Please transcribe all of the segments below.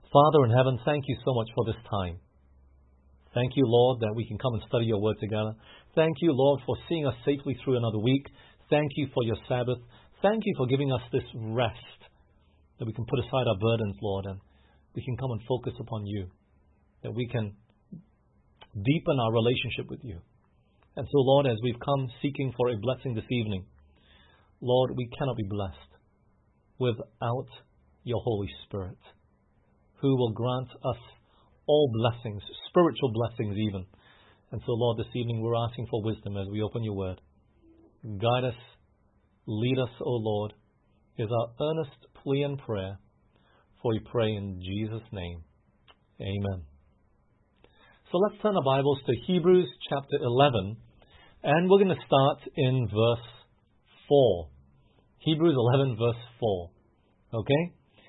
Father in heaven, thank you so much for this time. Thank you, Lord, that we can come and study your word together. Thank you, Lord, for seeing us safely through another week. Thank you for your Sabbath. Thank you for giving us this rest, that we can put aside our burdens, Lord, and we can come and focus upon you, that we can deepen our relationship with you. And so, Lord, as we've come seeking for a blessing this evening, Lord, we cannot be blessed without your Holy Spirit, who will grant us all blessings, spiritual blessings even. And so, Lord, this evening we're asking for wisdom as we open your word. Guide us, lead us, O Lord, is our earnest plea and prayer, for we pray in Jesus' name. Amen. So let's turn our Bibles to Hebrews chapter 11, and we're going to start in verse 4. Hebrews 11 verse 4. Okay?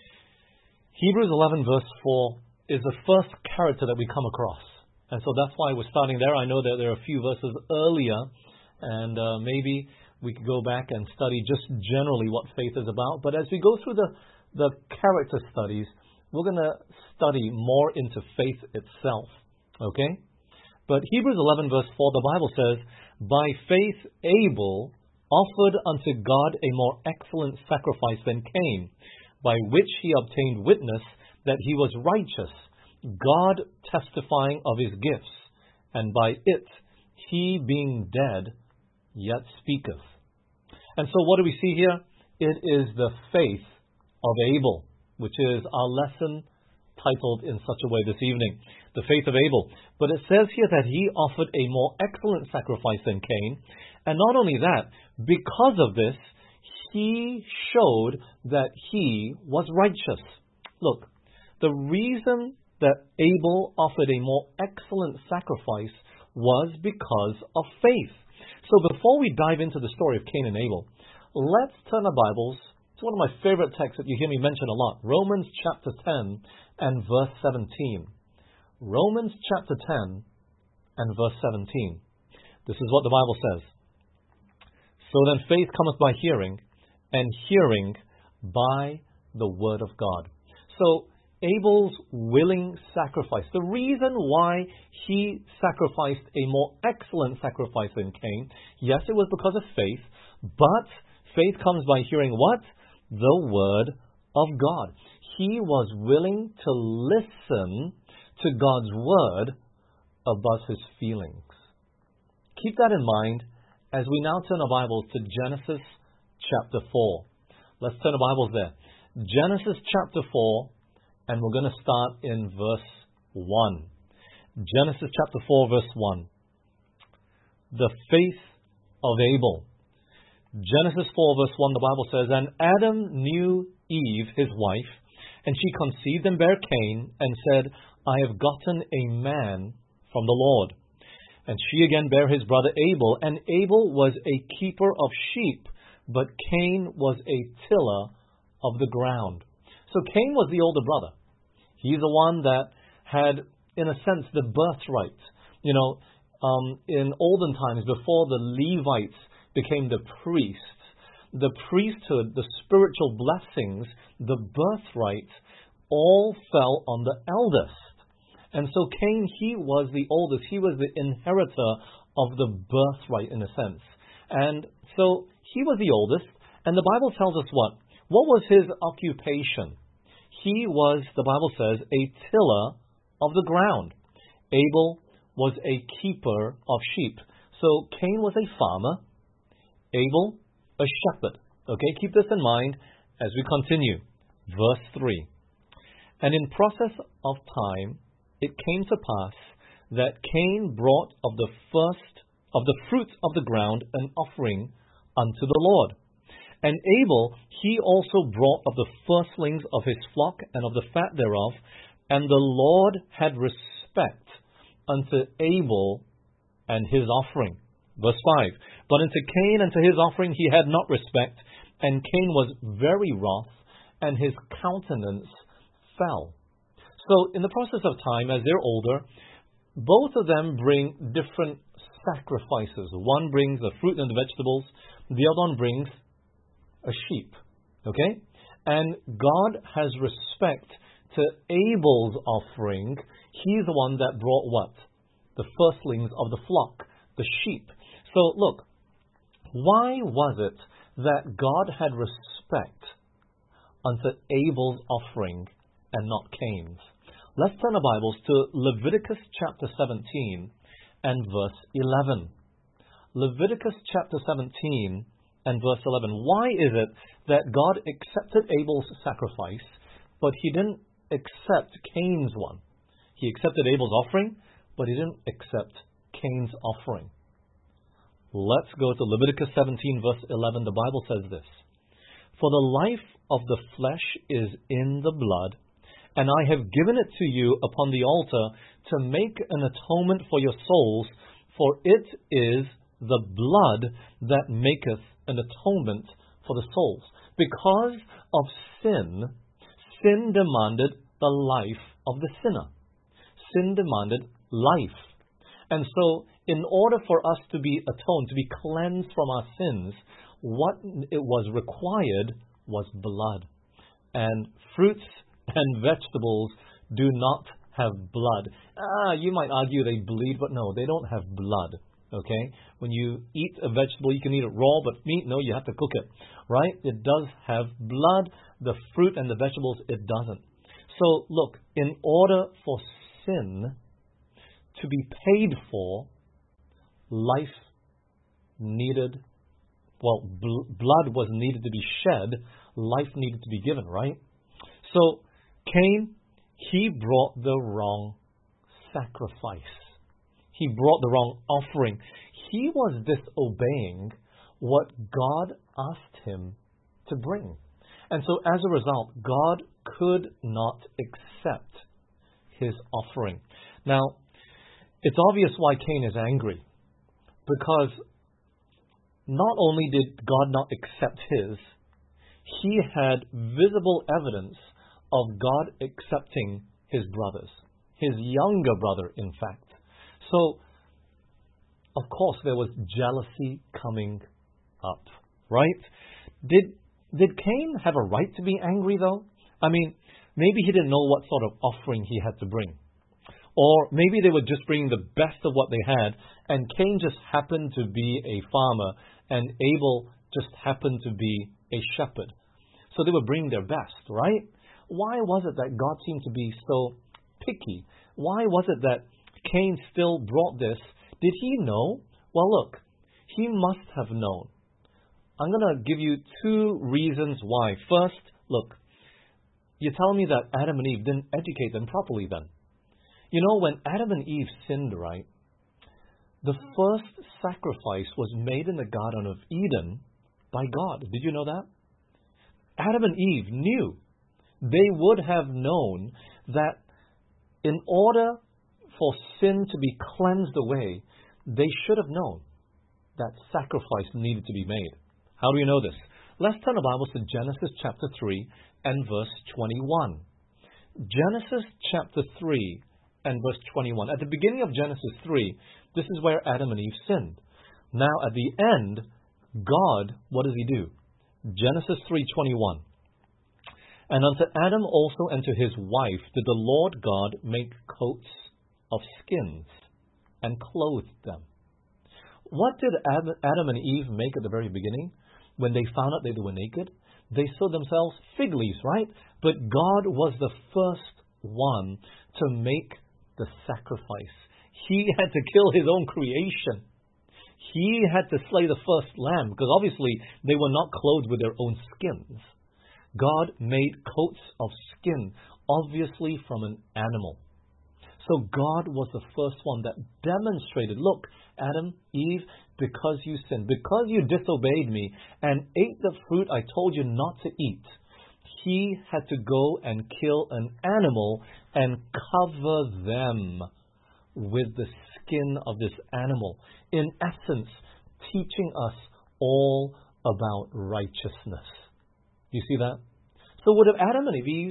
Hebrews 11 verse 4 is the first character that we come across. And so that's why we're starting there. I know that there are a few verses earlier, and maybe we could go back and study just generally what faith is about. But as we go through the character studies, we're going to study more into faith itself. Okay? But Hebrews 11 verse 4, the Bible says, "By faith Abel offered unto God a more excellent sacrifice than Cain, by which he obtained witness that he was righteous, God testifying of his gifts, and by it he being dead yet speaketh." And so what do we see here? It is the faith of Abel, which is our lesson titled in such a way this evening, the faith of Abel. But it says here that he offered a more excellent sacrifice than Cain, and not only that, because of this, he showed that he was righteous. Look, the reason that Abel offered a more excellent sacrifice was because of faith. So before we dive into the story of Cain and Abel, let's turn our Bibles to one of my favorite texts that you hear me mention a lot, Romans chapter 10 and verse 17. Romans chapter 10 and verse 17. This is what the Bible says. "So then faith cometh by hearing, and hearing by the word of God." So Abel's willing sacrifice, the reason why he sacrificed a more excellent sacrifice than Cain, yes, it was because of faith, but faith comes by hearing what? The word of God. He was willing to listen to God's word above his feelings. Keep that in mind as we now turn our Bibles to Genesis chapter 4. Let's turn our Bibles there. Genesis chapter 4, and we're going to start in verse 1. Genesis chapter 4, verse 1. The faith of Abel. Genesis 4, verse 1, the Bible says, "And Adam knew Eve, his wife, and she conceived and bare Cain, and said, I have gotten a man from the Lord. And she again bare his brother Abel, and Abel was a keeper of sheep, but Cain was a tiller of the ground." So Cain was the older brother. He's the one that had, in a sense, the birthright. You know, in olden times, before the Levites became the priests, the priesthood, the spiritual blessings, the birthright, all fell on the eldest. And so Cain, he was the oldest. He was the inheritor of the birthright, in a sense. And so he was the oldest. And the Bible tells us what? What was his occupation? He was, the Bible says, a tiller of the ground. Abel was a keeper of sheep. So Cain was a farmer. Abel, a shepherd. Okay, keep this in mind as we continue. Verse 3. "And in process of time, it came to pass that Cain brought of the fruit of the ground an offering unto the Lord. And Abel, he also brought of the firstlings of his flock and of the fat thereof, and the Lord had respect unto Abel and his offering." Verse 5. "But unto Cain and to his offering he had not respect, and Cain was very wroth, and his countenance fell." So in the process of time, as they're older, both of them bring different sacrifices. One brings the fruit and the vegetables, the other one brings a sheep. Okay? And God has respect to Abel's offering, he's the one that brought what? The firstlings of the flock, the sheep. So look, why was it that God had respect unto Abel's offering and not Cain's? Let's turn our Bibles to Leviticus chapter 17 and verse 11. Leviticus chapter 17 and verse 11. Why is it that God accepted Abel's sacrifice, but he didn't accept Cain's one? He accepted Abel's offering, but he didn't accept Cain's offering. Let's go to Leviticus 17 verse 11. The Bible says this: For the life of the flesh is in the blood, and I have given it to you upon the altar to make an atonement for your souls, for it is the blood that maketh an atonement for the souls. Because of sin, sin demanded the life of the sinner. Sin demanded life. And so, in order for us to be atoned, to be cleansed from our sins, what it was required was blood. And fruits and vegetables do not have blood. You might argue they bleed, but no, they don't have blood. Okay? When you eat a vegetable, you can eat it raw, but meat, no, you have to cook it. Right? It does have blood. The fruit and the vegetables, it doesn't. So, look, in order for sin to be paid for, life needed, blood was needed to be shed, life needed to be given, right? So, Cain, he brought the wrong sacrifice. He brought the wrong offering. He was disobeying what God asked him to bring. And so, as a result, God could not accept his offering. Now, it's obvious why Cain is angry. Because not only did God not accept his, he had visible evidence of God accepting his brothers, his younger brother, in fact. So, of course, there was jealousy coming up, right? Did Cain have a right to be angry, though? I mean, maybe he didn't know what sort of offering he had to bring. Or maybe they were just bringing the best of what they had, and Cain just happened to be a farmer, and Abel just happened to be a shepherd. So they were bringing their best, right? Why was it that God seemed to be so picky? Why was it that Cain still brought this? Did he know? Well, look, he must have known. I'm going to give you two reasons why. First, look, you're telling me that Adam and Eve didn't educate them properly then. You know, when Adam and Eve sinned, right, the first sacrifice was made in the Garden of Eden by God. Did you know that? Adam and Eve knew. They would have known that in order for sin to be cleansed away, they should have known that sacrifice needed to be made. How do you know this? Let's turn our Bibles to Genesis chapter 3 and verse 21. Genesis chapter 3 and verse 21. At the beginning of Genesis 3, this is where Adam and Eve sinned. Now at the end, God, what does he do? Genesis 3:21. And unto Adam also and to his wife did the Lord God make coats of skins and clothed them. What did Adam and Eve make at the very beginning? When they found out that they were naked, they sewed themselves fig leaves, right? But God was the first one to make the sacrifice. He had to kill his own creation. He had to slay the first lamb, because obviously they were not clothed with their own skins. God made coats of skin, obviously from an animal. So God was the first one that demonstrated, look, Adam, Eve, because you sinned, because you disobeyed me and ate the fruit I told you not to eat, he had to go and kill an animal and cover them with the skin of this animal. In essence, teaching us all about righteousness. You see that? So would Adam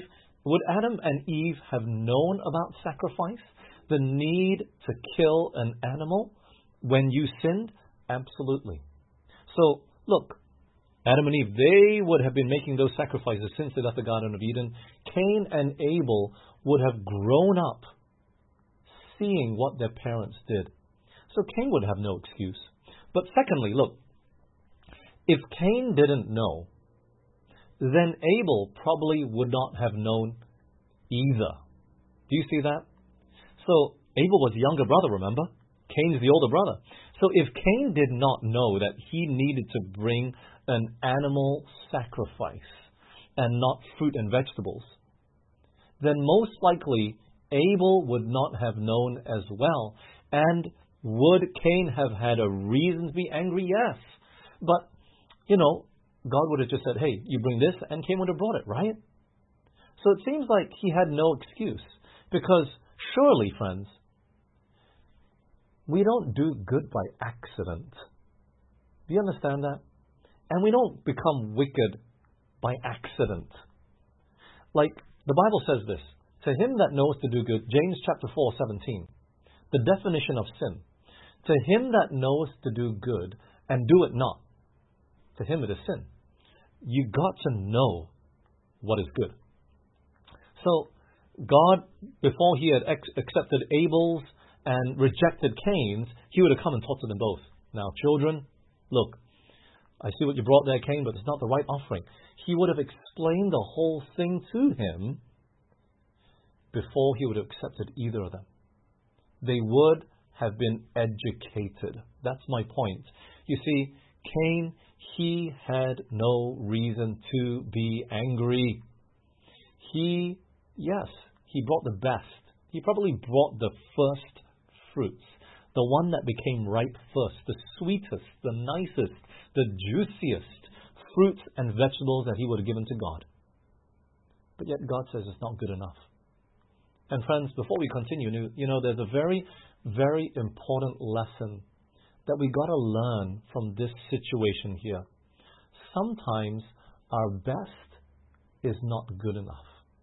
and Eve have known about sacrifice? The need to kill an animal when you sinned? Absolutely. So, look, Adam and Eve, they would have been making those sacrifices since they left the Garden of Eden. Cain and Abel would have grown up seeing what their parents did. So Cain would have no excuse. But secondly, look, if Cain didn't know, then Abel probably would not have known either. Do you see that? So Abel was the younger brother, remember? Cain's the older brother. So if Cain did not know that he needed to bring an animal sacrifice and not fruit and vegetables, then most likely Abel would not have known as well. And would Cain have had a reason to be angry? Yes. But, God would have just said, hey, you bring this, and Cain would have brought it, right? So it seems like he had no excuse. Because surely, friends, we don't do good by accident. Do you understand that? And we don't become wicked by accident. Like, the Bible says this, to him that knows to do good, James chapter 4:17, the definition of sin. To him that knows to do good and do it not, to him it is sin. You got to know what is good. So, God, before he had accepted Abel's and rejected Cain's, he would have come and talked to them both. Now, children, look, I see what you brought there, Cain, but it's not the right offering. He would have explained the whole thing to him before he would have accepted either of them. They would have been educated. That's my point. You see, Cain, he had no reason to be angry. He brought the best. He probably brought the first fruits, the one that became ripe first, the sweetest, the nicest, the juiciest fruits and vegetables that he would have given to God. But yet God says it's not good enough. And friends, before we continue, there's a very, very important lesson that we got to learn from this situation here. Sometimes our best is not good enough.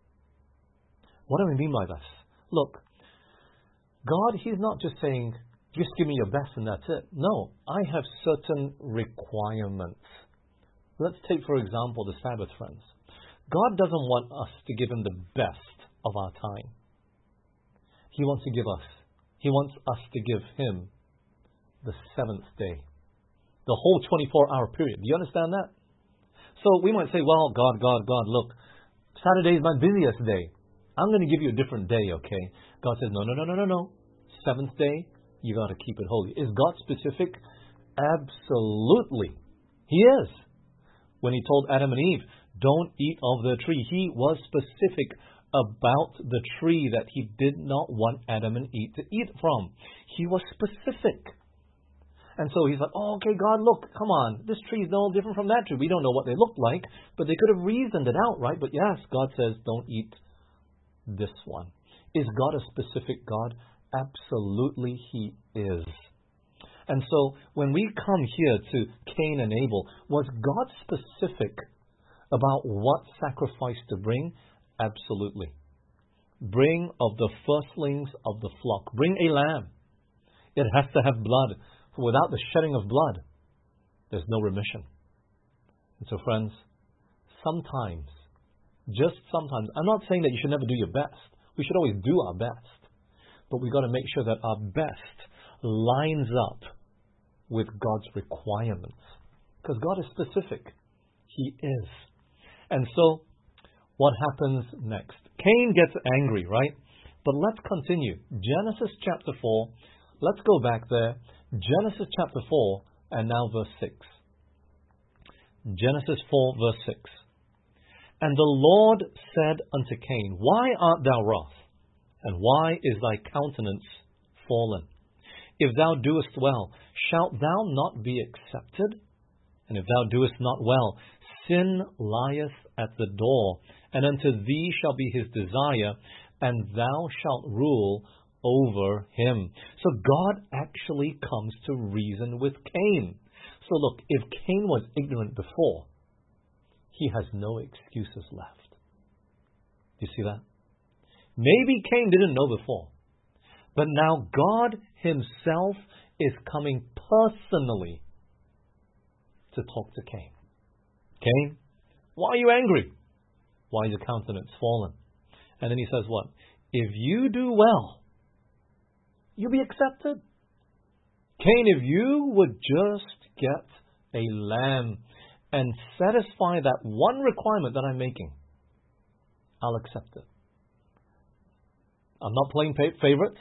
What do we mean by this? Look, God, he's not just saying, just give me your best and that's it. No, I have certain requirements. Let's take, for example, the Sabbath, friends. God doesn't want us to give him the best of our time. He wants us to give him the seventh day. The whole 24-hour period. Do you understand that? So we might say, well, God, look, Saturday is my busiest day. I'm going to give you a different day, okay? God says, no. Seventh day, you got to keep it holy. Is God specific? Absolutely. He is. When he told Adam and Eve, don't eat of the tree, he was specific about the tree that he did not want Adam and Eve to eat from. He was specific. And so he's like, oh, okay, God, look, come on. This tree is no different from that tree. We don't know what they looked like, but they could have reasoned it out, right? But yes, God says, don't eat this one. Is God a specific God? Absolutely he is. And so when we come here to Cain and Abel, was God specific about what sacrifice to bring? Absolutely. Bring of the firstlings of the flock. Bring a lamb. It has to have blood. For without the shedding of blood, there's no remission. And so friends, sometimes, just sometimes, I'm not saying that you should never do your best. We should always do our best. But we've got to make sure that our best lines up with God's requirements. Because God is specific. He is. And so, what happens next? Cain gets angry, right? But let's continue. Genesis chapter 4. Let's go back there. Genesis chapter 4 and now verse 6. Genesis 4 verse 6. And the Lord said unto Cain, why art thou wroth? And why is thy countenance fallen? If thou doest well, shalt thou not be accepted? And if thou doest not well, sin lieth at the door, and unto thee shall be his desire, and thou shalt rule over him. So God actually comes to reason with Cain. So look, if Cain was ignorant before, he has no excuses left. You see that? Maybe Cain didn't know before, but now God himself is coming personally to talk to Cain. Cain, why are you angry? Why is your countenance fallen? And then he says what? If you do well, you'll be accepted. Cain, if you would just get a lamb and satisfy that one requirement that I'm making, I'll accept it. I'm not playing favorites.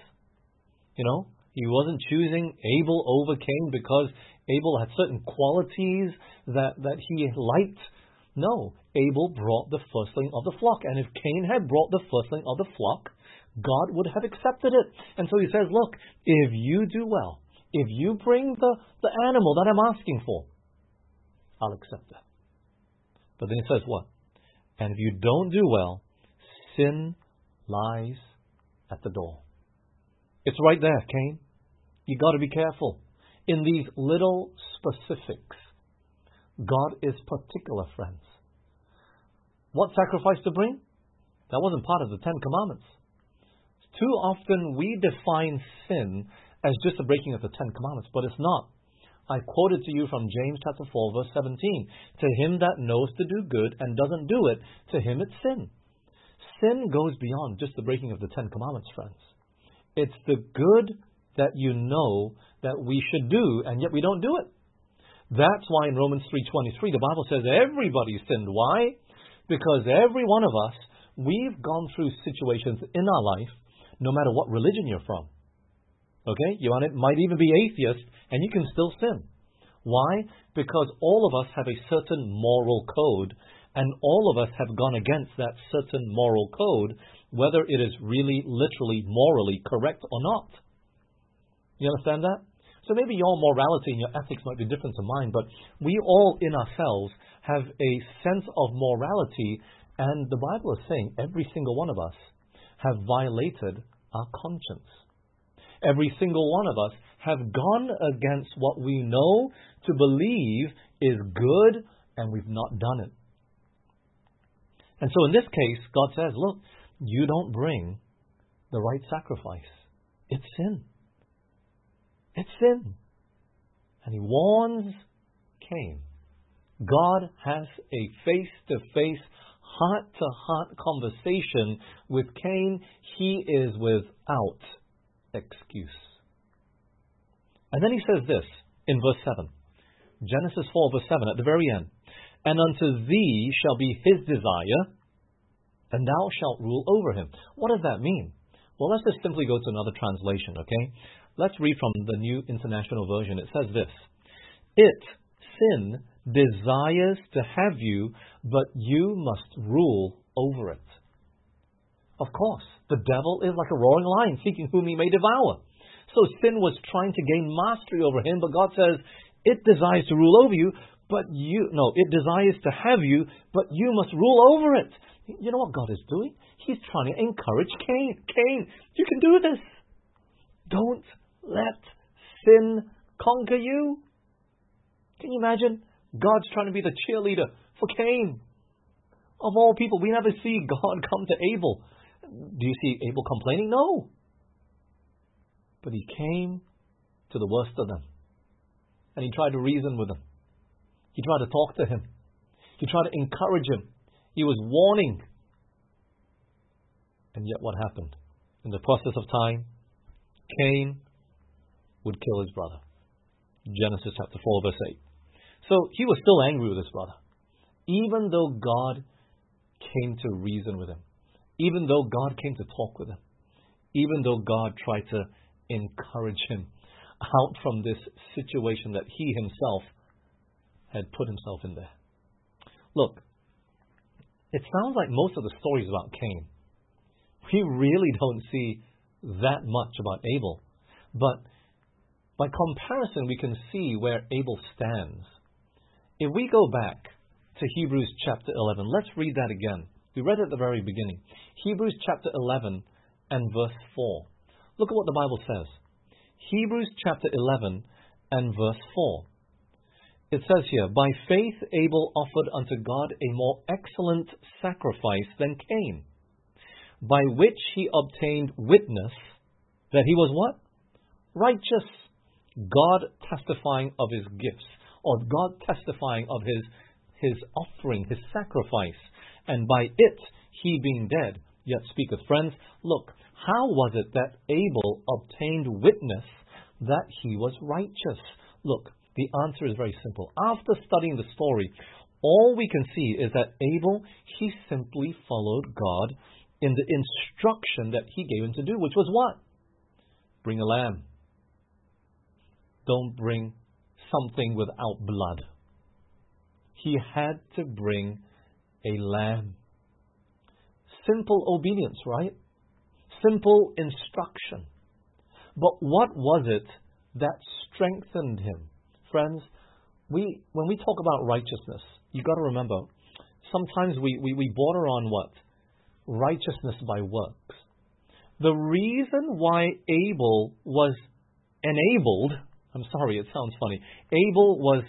He wasn't choosing Abel over Cain because Abel had certain qualities that he liked. No, Abel brought the firstling of the flock. And if Cain had brought the firstling of the flock, God would have accepted it. And so he says, look, if you do well, if you bring the animal that I'm asking for, I'll accept it. But then he says what? And if you don't do well, sin lies at the door. It's right there, Cain. You got to be careful. In these little specifics, God is particular, friends. What sacrifice to bring? That wasn't part of the Ten Commandments. Too often we define sin as just the breaking of the Ten Commandments, but it's not. I quoted to you from James chapter 4, verse 17. To him that knows to do good and doesn't do it, to him it's sin. Sin goes beyond just the breaking of the Ten Commandments, friends. It's the good that you know that we should do, and yet we don't do it. That's why in Romans 3:23, the Bible says everybody sinned. Why? Because every one of us, we've gone through situations in our life, no matter what religion you're from. Okay? You might even be atheist, and you can still sin. Why? Because all of us have a certain moral code, and all of us have gone against that certain moral code, whether it is really, literally, morally correct or not. You understand that? So maybe your morality and your ethics might be different to mine, but we all in ourselves have a sense of morality, and the Bible is saying every single one of us have violated our conscience. Every single one of us have gone against what we know to believe is good, and we've not done it. And so in this case, God says, look, you don't bring the right sacrifice. It's sin. It's sin. And he warns Cain. God has a face-to-face, heart-to-heart conversation with Cain. He is without excuse. And then he says this in verse 7. Genesis 4, verse 7, at the very end. And unto thee shall be his desire, and thou shalt rule over him. What does that mean? Well, let's just simply go to another translation, okay? Let's read from the New International Version. It says this. It, sin, desires to have you, but you must rule over it. Of course, the devil is like a roaring lion, seeking whom he may devour. So sin was trying to gain mastery over him, but God says, it desires to rule over you, it desires to have you, but you must rule over it. You know what God is doing? He's trying to encourage Cain. Cain, you can do this. Don't let sin conquer you. Can you imagine? God's trying to be the cheerleader for Cain. Of all people, we never see God come to Abel. Do you see Abel complaining? No. But he came to the worst of them. And he tried to reason with them. He tried to talk to him. He tried to encourage him. He was warning. And yet what happened? In the process of time, Cain would kill his brother. Genesis chapter 4, verse 8. So he was still angry with his brother. Even though God came to reason with him. Even though God came to talk with him. Even though God tried to encourage him out from this situation that he himself had put himself in there. Look, it sounds like most of the stories about Cain, we really don't see that much about Abel. But by comparison, we can see where Abel stands. If we go back to Hebrews chapter 11, let's read that again. We read it at the very beginning. Hebrews chapter 11 and verse 4. Look at what the Bible says. Hebrews chapter 11 and verse 4. It says here, by faith Abel offered unto God a more excellent sacrifice than Cain, by which he obtained witness that he was what? Righteous. God testifying of his gifts, or God testifying of his his offering, his sacrifice, and by it he being dead, yet speaketh. Friends, look, how was it that Abel obtained witness that he was righteous? Look, the answer is very simple. After studying the story, all we can see is that Abel, he simply followed God in the instruction that he gave him to do, which was what? Bring a lamb. Don't bring something without blood. He had to bring a lamb. Simple obedience, right? Simple instruction. But what was it that strengthened him? Friends, when we talk about righteousness, you've got to remember, sometimes we border on what? Righteousness by works. The reason why Abel was enabled, I'm sorry, it sounds funny. Abel was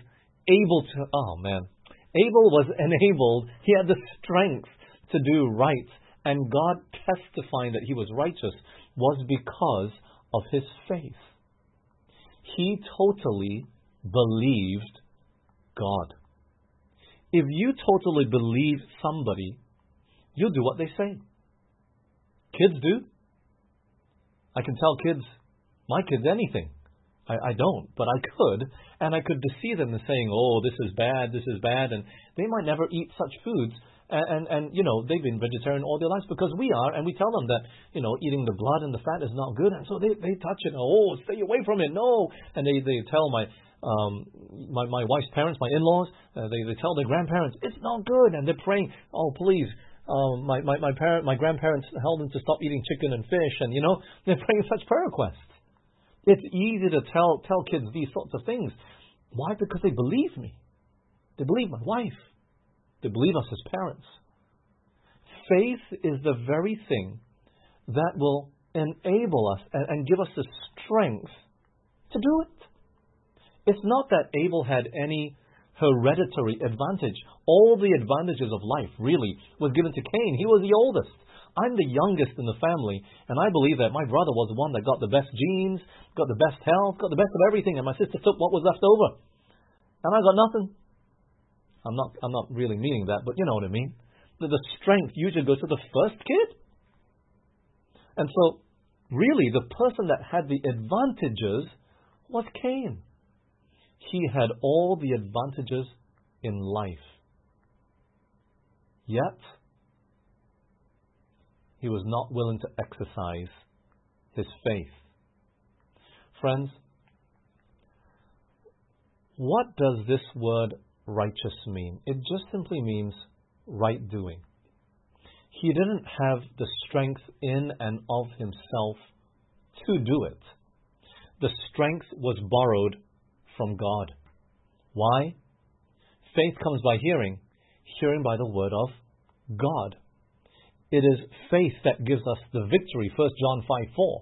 enabled, he had the strength to do right, and God testifying that he was righteous was because of his faith. He totally believed God. If you totally believe somebody, you'll do what they say. Kids do. I can tell my kids anything. I don't, but I could, and I could deceive them in saying, oh, this is bad, and they might never eat such foods, and they've been vegetarian all their lives because we are, and we tell them that, eating the blood and the fat is not good, and so they touch it, oh, stay away from it, no, and they tell my wife's parents, my in-laws, they tell their grandparents, it's not good, and they're praying, oh, please, my grandparents held them to stop eating chicken and fish, and they're praying such prayer requests. It's easy to tell kids these sorts of things. Why? Because they believe me. They believe my wife. They believe us as parents. Faith is the very thing that will enable us and give us the strength to do it. It's not that Abel had any hereditary advantage. All the advantages of life, really, was given to Cain. He was the oldest. I'm the youngest in the family, and I believe that my brother was the one that got the best genes, got the best health, got the best of everything, and my sister took what was left over. And I got nothing. I'm not really meaning that, but you know what I mean. The strength usually goes to the first kid. And so, really, the person that had the advantages was Cain. He had all the advantages in life. Yet, he was not willing to exercise his faith. Friends, what does this word righteous mean? It just simply means right doing. He didn't have the strength in and of himself to do it. The strength was borrowed from God. Why? Faith comes by hearing, hearing by the word of God. It is faith that gives us the victory. 1 John 5:4.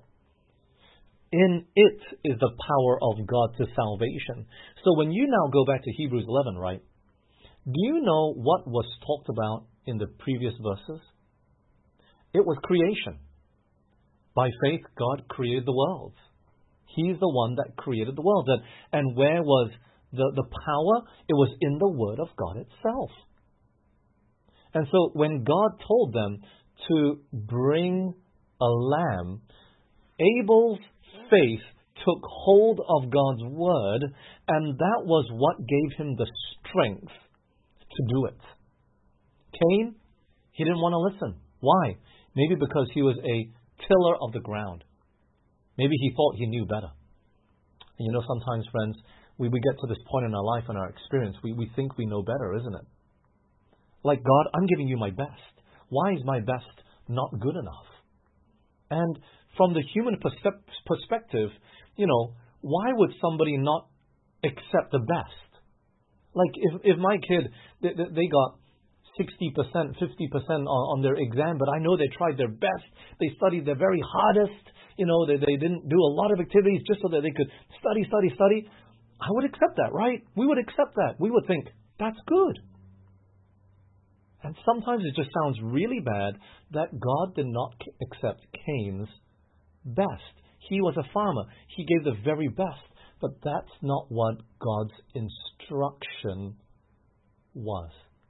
In it is the power of God to salvation. So when you now go back to Hebrews 11, right? Do you know what was talked about in the previous verses? It was creation. By faith, God created the world. He's the one that created the world. And where was the power? It was in the Word of God itself. And so when God told them to bring a lamb, Abel's faith took hold of God's word, and that was what gave him the strength to do it. Cain, he didn't want to listen. Why? Maybe because he was a tiller of the ground. Maybe he thought he knew better. And sometimes, friends, we get to this point in our life and our experience, we think we know better, isn't it? Like, God, I'm giving you my best. Why is my best not good enough? And from the human perspective, why would somebody not accept the best? Like, if my kid, they got 60%, 50% on their exam, but I know they tried their best, they studied their very hardest, they didn't do a lot of activities just so that they could study, I would accept that, right? We would accept that. We would think, that's good. And sometimes it just sounds really bad that God did not accept Cain's best. He was a farmer. He gave the very best. But that's not what God's instruction was.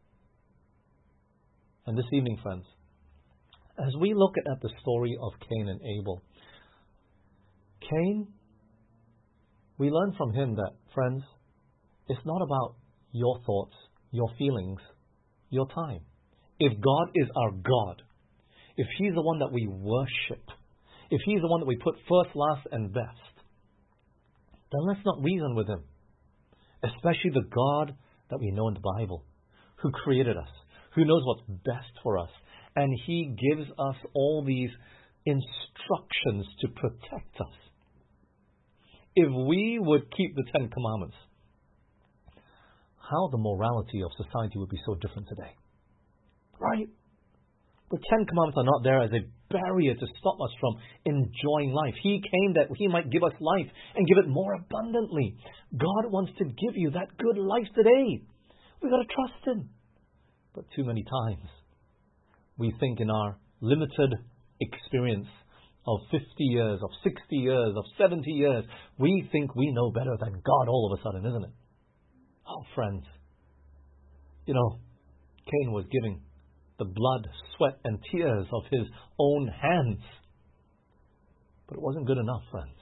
And this evening, friends, as we look at the story of Cain and Abel, Cain, we learn from him that, friends, it's not about your thoughts, your feelings, your time. If God is our God, if He's the one that we worship, if He's the one that we put first, last, and best, then let's not reason with Him. Especially the God that we know in the Bible, who created us, who knows what's best for us, and He gives us all these instructions to protect us. If we would keep the Ten Commandments, how the morality of society would be so different today. Right? The Ten Commandments are not there as a barrier to stop us from enjoying life. He came that He might give us life and give it more abundantly. God wants to give you that good life today. We've got to trust Him. But too many times, we think in our limited experience of 50 years, of 60 years, of 70 years, we think we know better than God all of a sudden, isn't it? Oh, friends, Cain was giving the blood, sweat, and tears of his own hands. But it wasn't good enough, friends.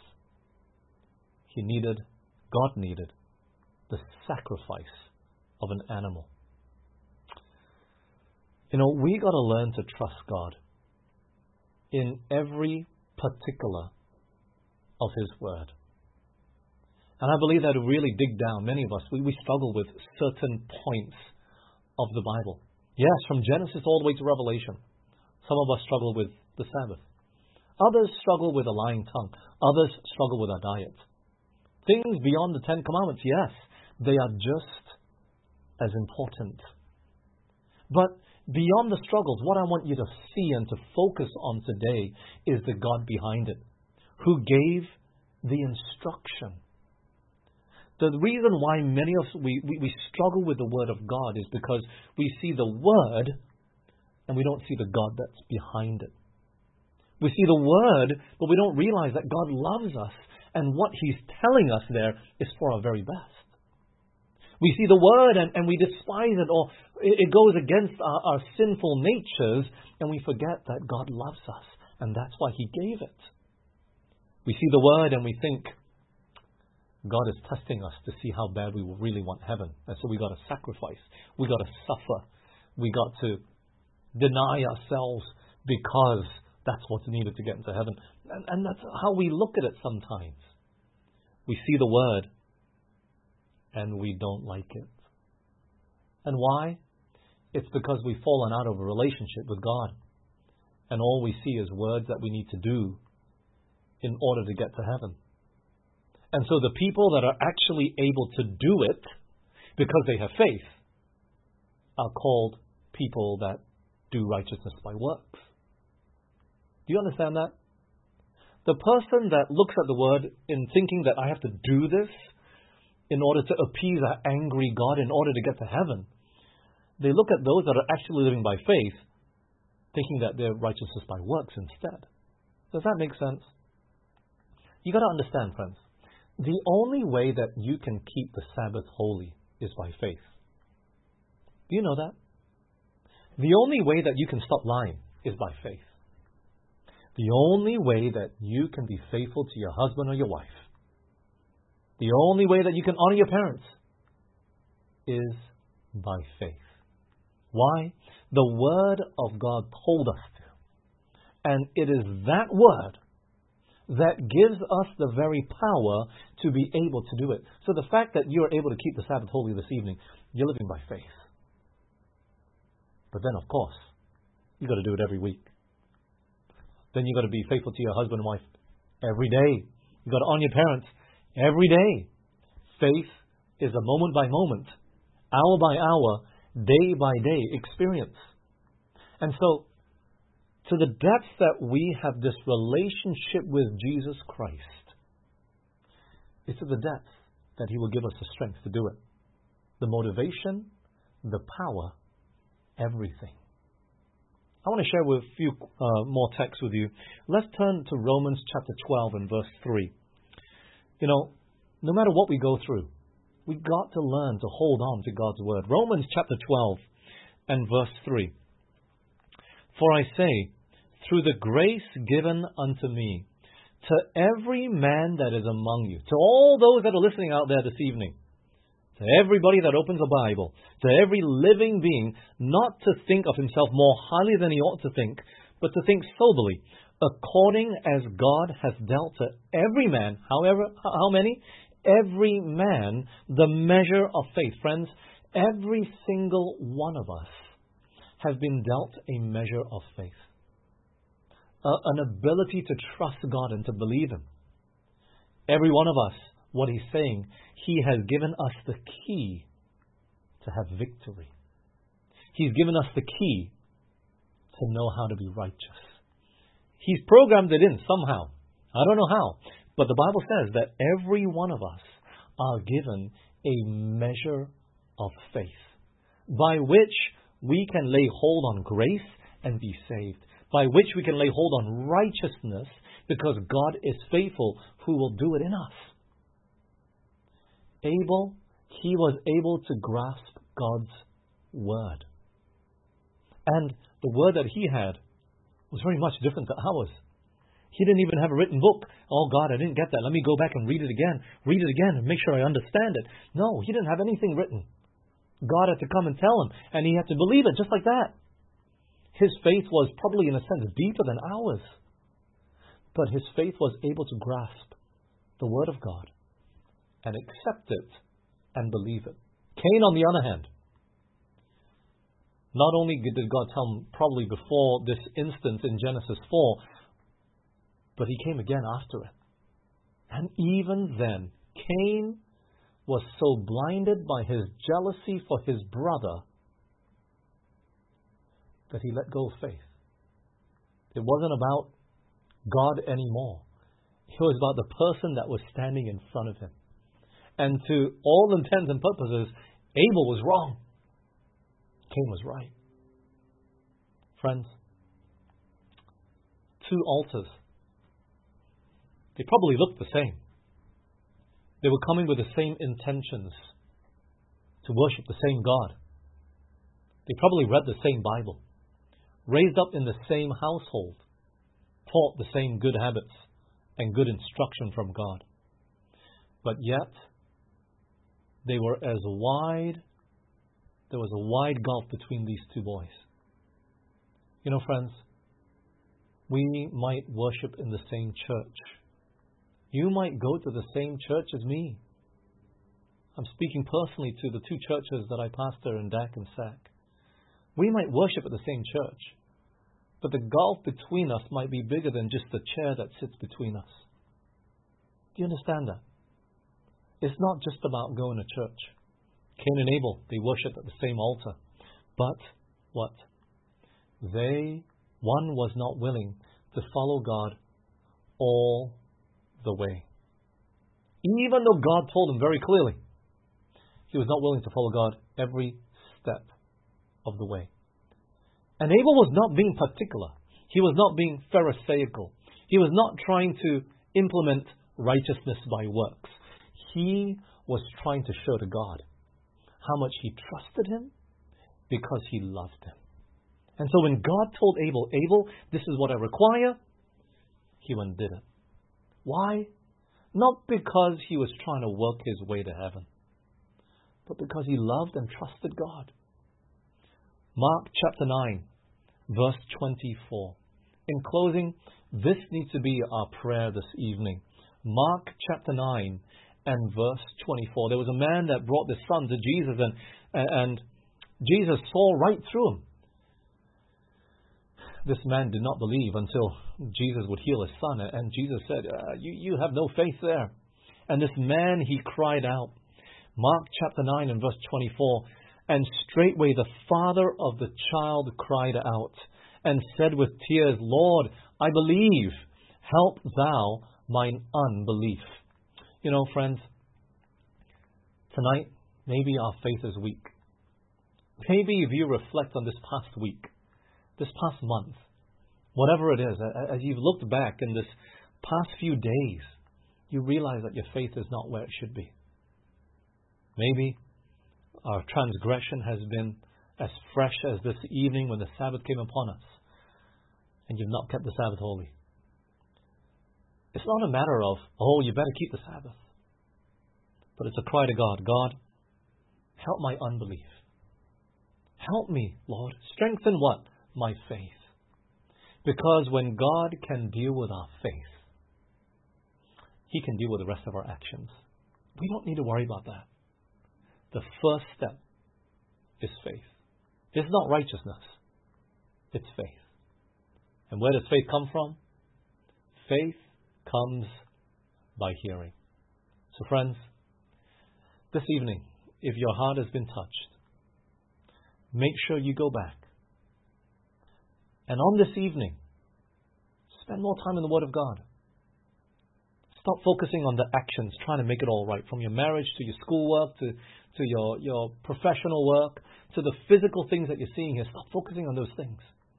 God needed the sacrifice of an animal. We got to learn to trust God in every particular of His Word. And I believe that to really dig down, many of us, we struggle with certain points of the Bible. Yes, from Genesis all the way to Revelation. Some of us struggle with the Sabbath. Others struggle with a lying tongue. Others struggle with our diet. Things beyond the Ten Commandments, yes, they are just as important. But beyond the struggles, what I want you to see and to focus on today is the God behind it, who gave the instruction. The reason why many of us, we struggle with the Word of God is because we see the Word and we don't see the God that's behind it. We see the Word, but we don't realize that God loves us and what He's telling us there is for our very best. We see the Word and we despise it, or it goes against our sinful natures, and we forget that God loves us, and that's why He gave it. We see the Word and we think God is testing us to see how bad we will really want heaven. And so we got to sacrifice. We got to suffer. We got to deny ourselves because that's what's needed to get into heaven. And that's how we look at it sometimes. We see the Word and we don't like it. And why? It's because we've fallen out of a relationship with God. And all we see is words that we need to do in order to get to heaven. And so the people that are actually able to do it because they have faith are called people that do righteousness by works. Do you understand that? The person that looks at the Word in thinking that I have to do this in order to appease our angry God, in order to get to heaven, they look at those that are actually living by faith thinking that they're righteousness by works instead. Does that make sense? You got to understand, friends. The only way that you can keep the Sabbath holy is by faith. Do you know that? The only way that you can stop lying is by faith. The only way that you can be faithful to your husband or your wife, the only way that you can honor your parents is by faith. Why? The Word of God told us to. And it is that Word that gives us the very power to be able to do it. So the fact that you're able to keep the Sabbath holy this evening, you're living by faith. But then, of course, you've got to do it every week. Then you've got to be faithful to your husband and wife every day. You've got to honor your parents every day. Faith is a moment by moment, hour by hour, day by day experience. And so, to the depth that we have this relationship with Jesus Christ, it's to the depth that He will give us the strength to do it. The motivation, the power, everything. I want to share with a few more texts with you. Let's turn to Romans chapter 12 and verse 3. No matter what we go through, We've got to learn to hold on to God's Word. Romans chapter 12 and verse 3. For I say, through the grace given unto me, to every man that is among you, to all those that are listening out there this evening, to everybody that opens a Bible, to every living being, not to think of himself more highly than he ought to think, but to think soberly, according as God has dealt to every man, how many? Every man the measure of faith. Friends, every single one of us have been dealt a measure of faith. An ability to trust God and to believe Him. Every one of us, what He's saying, He has given us the key to have victory. He's given us the key to know how to be righteous. He's programmed it in somehow. I don't know how. But the Bible says that every one of us are given a measure of faith by which we can lay hold on grace and be saved, by which we can lay hold on righteousness because God is faithful who will do it in us. Abel, he was able to grasp God's word. And the word that he had was very much different to ours. He didn't even have a written book. Oh God, I didn't get that. Let me go back and read it again and make sure I understand it. No, he didn't have anything written. God had to come and tell him, and he had to believe it just like that. His faith was probably in a sense deeper than ours. But his faith was able to grasp the word of God and accept it and believe it. Cain, on the other hand, not only did God tell him probably before this instance in Genesis 4, but he came again after it. And even then, Cain was so blinded by his jealousy for his brother that he let go of faith. It wasn't about God anymore. It was about the person that was standing in front of him. And to all intents and purposes, Abel was wrong. Cain was right. Friends, two altars. They probably looked the same. They were coming with the same intentions to worship the same God. They probably read the same Bible, raised up in the same household, taught the same good habits and good instruction from God. But yet, they were as wide, there was a wide gulf between these two boys. You know, friends, we might worship in the same church. You might go to the same church as me. I'm speaking personally to the two churches that I pastor in Dak and Sac. We might worship at the same church, but the gulf between us might be bigger than just the chair that sits between us. Do you understand that? It's not just about going to church. Cain and Abel, they worshipped at the same altar. But what? One was not willing to follow God all the way. Even though God told him very clearly, he was not willing to follow God every step of the way. And Abel was not being particular. He was not being pharisaical. He was not trying to implement righteousness by works. He was trying to show to God how much he trusted him because he loved him. And so when God told Abel, Abel, this is what I require, he went and did it. Why? Not because he was trying to work his way to heaven, but because he loved and trusted God. Mark chapter 9, verse 24. In closing, this needs to be our prayer this evening. Mark chapter 9 and verse 24. There was a man that brought his son to Jesus, and Jesus saw right through him. This man did not believe until Jesus would heal his son. And Jesus said, you have no faith there. And this man, he cried out. Mark chapter 9 and verse 24. And straightway the father of the child cried out and said with tears, Lord, I believe. Help thou mine unbelief. You know, friends, tonight, maybe our faith is weak. Maybe if you reflect on this past week, this past month, whatever it is, as you've looked back in this past few days, you realize that your faith is not where it should be. Maybe our transgression has been as fresh as this evening when the Sabbath came upon us, and you've not kept the Sabbath holy. It's not a matter of, oh, you better keep the Sabbath. But it's a cry to God. God, help my unbelief. Help me, Lord. Strengthen what? My faith. Because when God can deal with our faith, He can deal with the rest of our actions. We don't need to worry about that. The first step is faith. It's not righteousness. It's faith. And where does faith come from? Faith comes by hearing. So friends, this evening, if your heart has been touched, make sure you go back. And on this evening, spend more time in the Word of God. Stop focusing on the actions, trying to make it all right, from your marriage to your schoolwork to your professional work to the physical things that you're seeing here. Stop focusing on those things.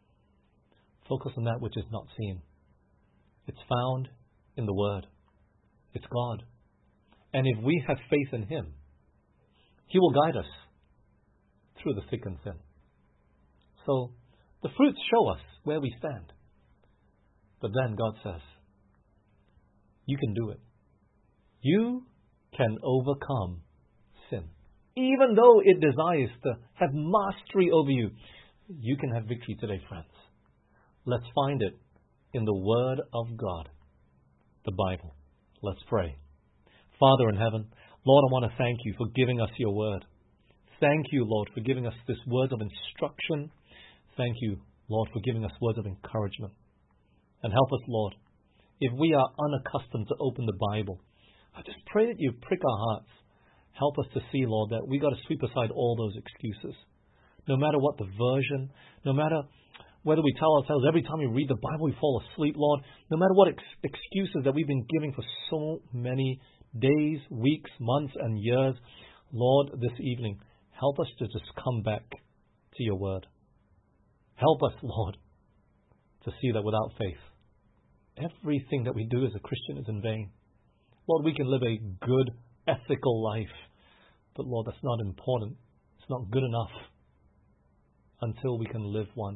Focus on that which is not seen. It's found in the Word. It's God. And if we have faith in Him, He will guide us through the thick and thin. So the fruits show us where we stand. But then God says, you can do it. You can overcome sin. Even though it desires to have mastery over you, you can have victory today, friends. Let's find it in the Word of God, the Bible. Let's pray. Father in heaven, Lord, I want to thank you for giving us your Word. Thank you, Lord, for giving us this words of instruction. Thank you, Lord, for giving us words of encouragement. And help us, Lord, if we are unaccustomed to open the Bible, I just pray that you prick our hearts. Help us to see, Lord, that we got to sweep aside all those excuses. No matter what the version, no matter whether we tell ourselves every time we read the Bible we fall asleep, Lord, no matter what excuses that we've been giving for so many days, weeks, months, and years, Lord, this evening, help us to just come back to your Word. Help us, Lord, to see that without faith, everything that we do as a Christian is in vain. Lord, we can live a good, ethical life, but Lord, that's not important. It's not good enough until we can live one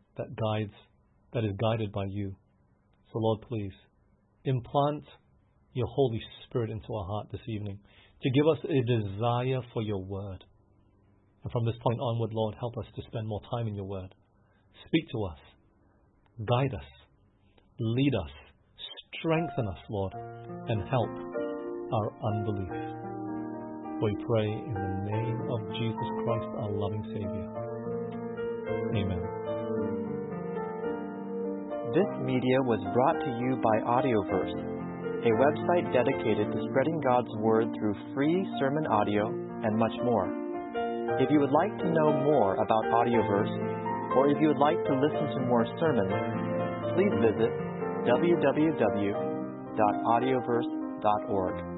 that is guided by you. So Lord, please, implant your Holy Spirit into our heart this evening to give us a desire for your Word. And from this point onward, Lord, help us to spend more time in your Word. Speak to us. Guide us. Lead us. Strengthen us, Lord, and help our unbelief. We pray in the name of Jesus Christ, our loving Savior. Amen. This media was brought to you by Audioverse, a website dedicated to spreading God's Word through free sermon audio and much more. If you would like to know more about Audioverse, or if you would like to listen to more sermons, please visit www.audioverse.org.